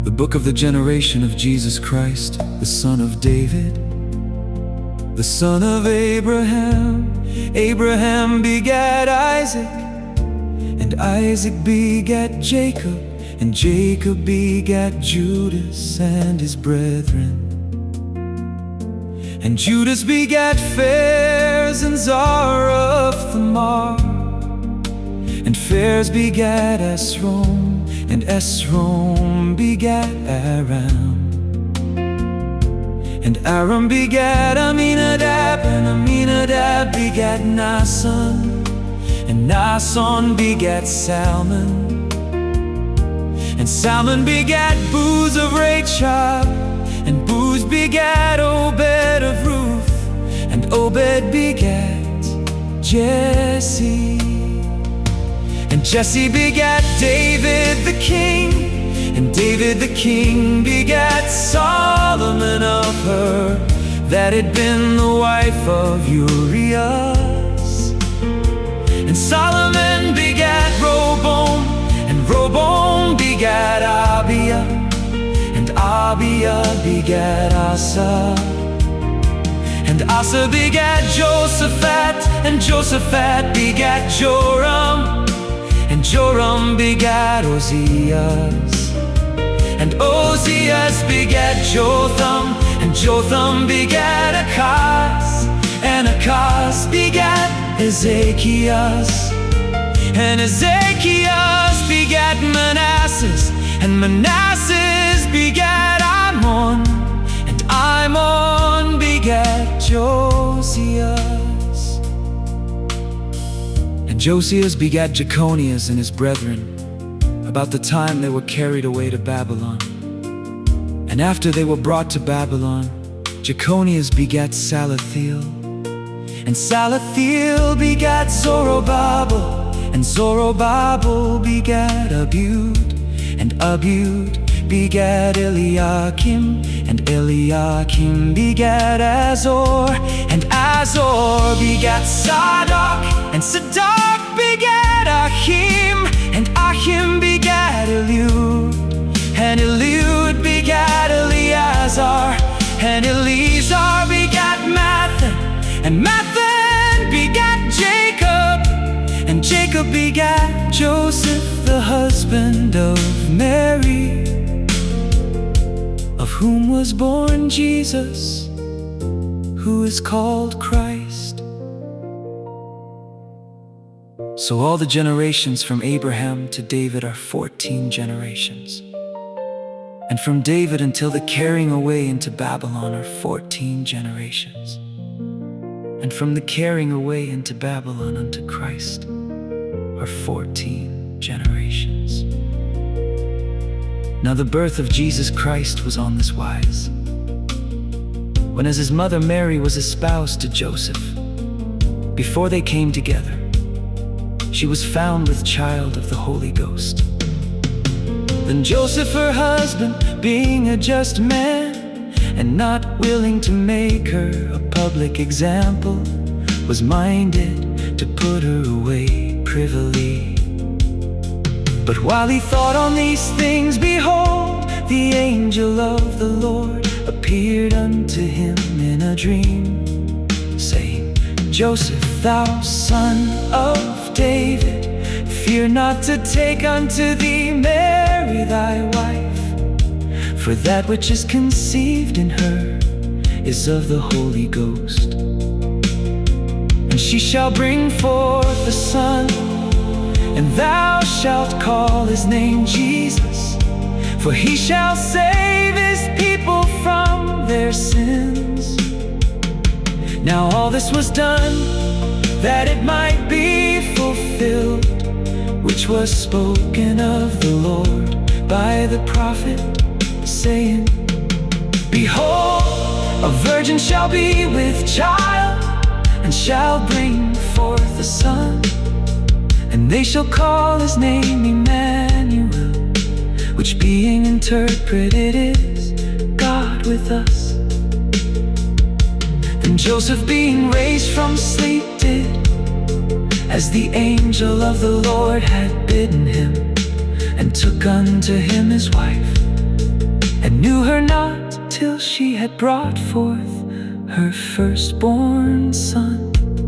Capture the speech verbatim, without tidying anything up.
The book of the generation of Jesus Christ, the son of David, the son of Abraham. Abraham begat Isaac, and Isaac begat Jacob, and Jacob begat Judas and his brethren. And Judas begat Phares and Zara of Thamar, and Phares begat Esrom, and Esrom begat Aram. And Aram begat Aminadab, and Aminadab begat Naasson, and Naasson begat Salmon. And Salmon begat Booz of Rachab, and Booz begat Obed of Ruth, and Obed begat Jesse. And Jesse begat David the king, and David the king begat Solomon of her that had been the wife of Urias. And Solomon begat Rehoboam, and Rehoboam begat Abiah, and Abiah begat Asa. And Asa begat Josaphat, and Josaphat begat Joram, and Joram begat Ozias. And Ozias begat Jotham, and Jotham begat Achaz, and Achaz begat Ezekias. And Ezekias begat Manasses, and Manasses begat Amon, and Amon begat Josias. And Josias begat Jeconias and his brethren, about the time they were carried away to Babylon. And after they were brought to Babylon, Jeconias begat Salathiel, and Salathiel begat Zorobabel, and Zorobabel begat Abud, and Abud begat Eliakim, and Eliakim begat Azor, and Azor begat Sadoc, and Sadoc begat Achim, and Achim begat Eliud, and Eliud begat Eleazar, and Eleazar begat Mathan, and Mathan begat Jacob, and Jacob begat Joseph, the husband of Mary, of whom was born Jesus, who is called Christ. So all the generations from Abraham to David are fourteen generations. And from David until the carrying away into Babylon are fourteen generations. And from the carrying away into Babylon unto Christ are fourteen generations. Now the birth of Jesus Christ was on this wise. When as his mother Mary was espoused to Joseph, before they came together, she was found with child of the Holy Ghost. Then Joseph her husband, being a just man, and not willing to make her a public example, was minded to put her away privily. But while he thought on these things, behold, the angel of the Lord appeared unto him in a dream, saying, Joseph, thou son of David, fear not to take unto thee Mary thy wife, for that which is conceived in her is of the Holy Ghost. And she shall bring forth a son, and thou shalt call his name Jesus, for he shall save his people from their sins. Now all this was done, that it might be fulfilled, which was spoken of the Lord by the prophet, saying, Behold, a virgin shall be with child, and shall bring forth a son, and they shall call his name Emmanuel, which being interpreted is God with us. Then Joseph, being raised from sleep, did as the angel of the Lord had bidden him, and took unto him his wife, knew her not till she had brought forth her firstborn son.